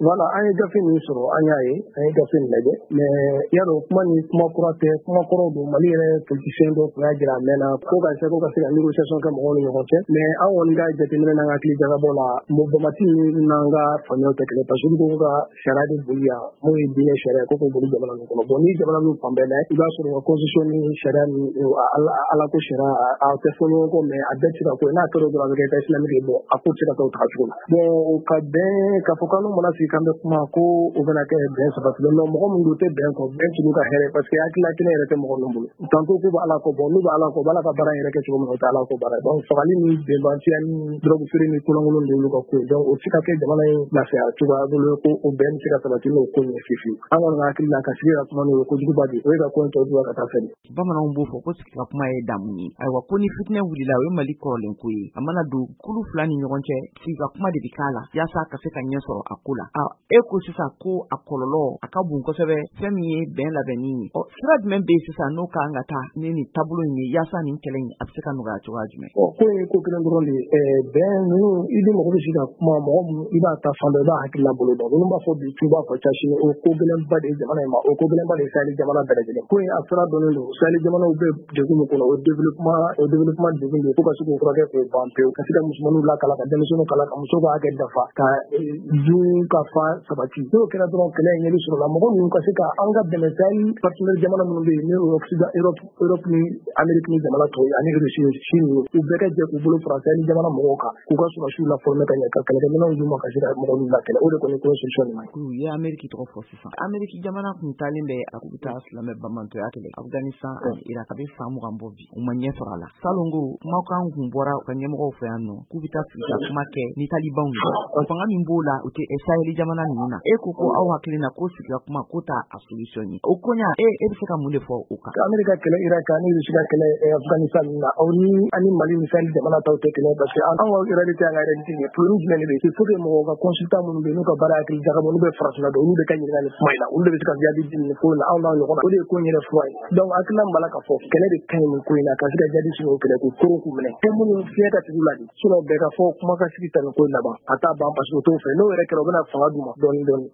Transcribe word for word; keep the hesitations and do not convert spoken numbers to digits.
Voilà an ye gafe min sɔrɔ an y'a ye an ye gafe min lajɛ mais yarɔ kuma ni kuma kura tɛ kuma kɔrɔ don Mali yɛrɛ politicien dɔ tun y'a jira a mɛnna ko ka se ko ka se ka négociation kɛ mɔgɔw ni ɲɔgɔn cɛ mais an kɔni ka jateminɛ n'an ka hakili jagabɔ la Bonbati n'an ka faamuyaw tɛ kelen parce que olu ko ka sariya de boli yan mun ye diinɛ sariya ko k'o boli jamana min kɔnɔ bon ni jamana min fan bɛɛ lajɛ i b'a sɔrɔ constitution ni sariya ni Ala ko sariya a tɛ fɔ ɲɔgɔn kɔ mais a bɛɛ tɛ se ka ko n'a kɛra dɔrɔn a bɛ kɛ État islamique ye bon a ko tɛ se ka kɛ o tagacogo la bon o ka bɛn k'a fɔ k'an mana sigi k'an bɛ kuma ko o bɛna kɛ bɛn sabatilen non mɔgɔ minnu tɛ bɛn kɔ bɛn t'olu ka hɛrɛ parce que hakilina kelen yɛrɛ tɛ mɔgɔ ninnu bolo tantôt k'u bɛ Ala kɔ bon n'u bɛ Ala kɔ u bɛ Ala ka baara yɛrɛ kɛ cogo min na o tɛ Ala ko baara donc fagali ni bɛnbaliya ni drogue feere ni kolonkolon de y'olu ka ko ye donc o tɛ se ka kɛ jamana in lafiya cogoya bolo ko o bɛn bɛ se ka sabati n'o ko ɲɛ fiyewu an kɔni ka hakili la ka sigi ka kuma n'o ye kojuguba de o ye ka ko in tɔ juguya ka taa fɛ de. Bamananw b'o fɔ ko sigi ka kuma ye damu ye ayiwa ko ni fitinɛ wulila o ye Mali kɔrɔlen ko ye a mana don kulu fila ni ɲɔgɔn cɛ sigi ka kuma de bɛ k'a la yaasa ka se ka ɲɛ sɔrɔ a ko la e ko sisan ko a kɔlɔlɔ a ka bon kosɛbɛ fɛn min ye bɛn labɛnni ye ɔ sira jumɛn bɛ yen sisan n'o kan ka taa ni nin taabolo in ye yaasa nin kɛlɛ in a bɛ se ka nɔgɔya cogoya jumɛn. Ɔ ko in ye ko kelen dɔrɔn de ye bɛn ninnu i bɛ mɔgɔ bɛ sigi ka kuma mɔgɔ minnu i b'a ta fan dɔ i b'a hakilila bolo dɔn minnu b'a fɔ bi tu b'a fɔ casi o ko gɛlɛnba de ye jamana in ma o ko gɛlɛnba de ye Sahel jamana bɛɛ lajɛlen ko in a sira dɔnnen don Sahel jamanaw bɛ degun min kɔnɔ o développement o développement degun de ko ka se k'o furakɛ k'o ban pewu ka se ka musomaninw lakala ka denmisɛnninw kala ka musow ka hakɛ dafa ka dun ka fa sabati n'o kɛra dɔrɔn kɛlɛ in ɲɛli sɔrɔla mɔgɔ minnu ka se ka an ka dɛmɛ Sahel partenaire jamana minnu bɛ yen ni Occident Europe Europe ni Amérique ni jamana tɔw ye ani Russie Chine u bɛɛ ka jɛ k'u bolo fara Sahel jamana mɔgɔw kan k'u ka sɔrɔsiw la former ka ɲɛ ka kɛlɛkɛminɛnw d'u ma ka se ka mɔgɔ ninnu lakɛlɛ o de kɔni ko solution ɲuman ye. U ye Amérique tɔgɔ fɔ sisan Amérique jamana kun taalen bɛ a k'u taa silamɛ bamantɔya kɛlɛ Afghanistan ani Irak a bɛ fan mugan bɔ bi u ma ɲɛ sɔrɔ a la salon ko kumakan kun bɔra u ka ɲɛmɔgɔw fɛ yan nɔ k'u bɛ taa sigi ka kuma kɛ ni talibanw ye fanga min b'o la u tɛ Sahel jamana ninnu na e ko ko aw hakili na ko sigi ka kuma ko ta a solution ye o koɲa e e bɛ se ka mun de fɔ o kan. Amérique kɛlɛ Irak ani Russie ka kɛlɛ Afghanistan na aw ni ani Mali ni Sahel jamana taw tɛ kɛlɛ parce que an ka réalité an ka réalité ye problème jumɛn de bɛ yen il faut que mɔgɔw ka consultant minnu bɛ yen n'u ka baara hakili jagabɔ n'u bɛ farafina dɔn olu de ka ɲininka nin kuma in na olu de bɛ se ka jaabi di nin ko in na anw n'anw ɲɔgɔn na o de ye ko in yɛrɛ fura ye donc hakilina min b'a la ka fɔ kɛlɛ de ka ɲi nin ko in na ka se ka jaabi sɔrɔ o kɛlɛ k'u koron k'u minɛ fɛn minnu fiɲɛ ka tigɛ u la de sinon bɛɛ ka fɔ kuma ka sigi ta nin ko in laban a t'a ban parce que o t'o fɛ n'o yɛrɛ kɛra o bɛna fanga d'u ma dɔɔni dɔɔni.